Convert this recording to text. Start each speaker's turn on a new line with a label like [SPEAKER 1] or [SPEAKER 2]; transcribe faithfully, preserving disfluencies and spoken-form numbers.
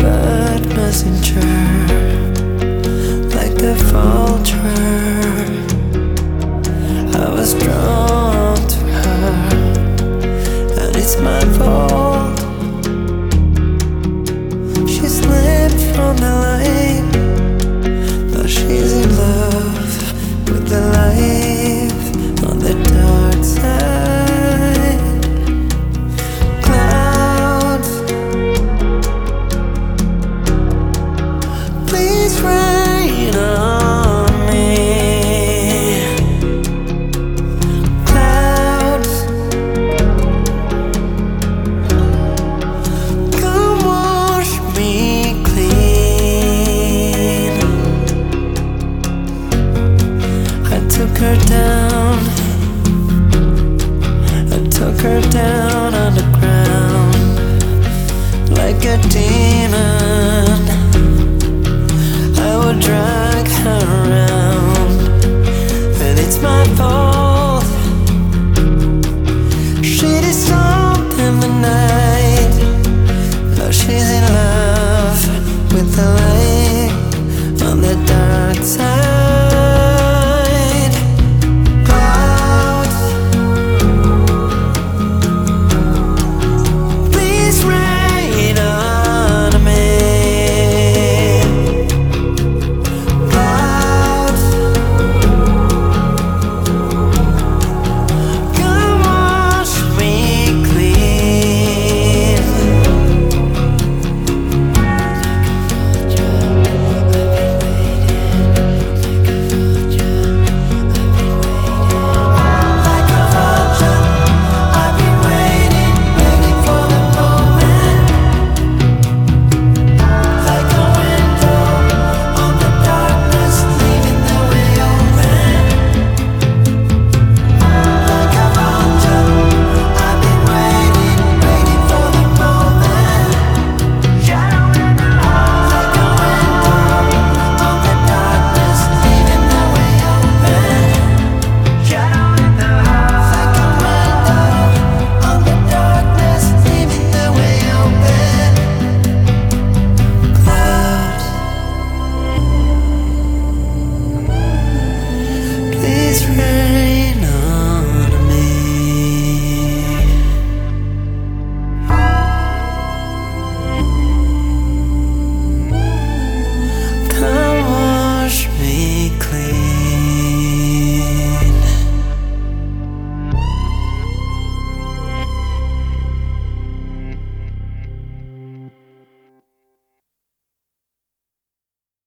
[SPEAKER 1] bird messenger, like the vulture. I was drawn to her, and it's my fault. She slipped from the line. Now she's in love with the life on the dark side. Clouds, please rain on me. Clouds, come wash me clean. I took her down, I took her down underground like a demon. I would drive